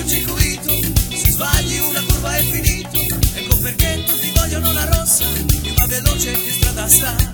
cortocircuito, se sbagli una curva è finito, ecco perché tutti vogliono la rossa, più va veloce che strada sta.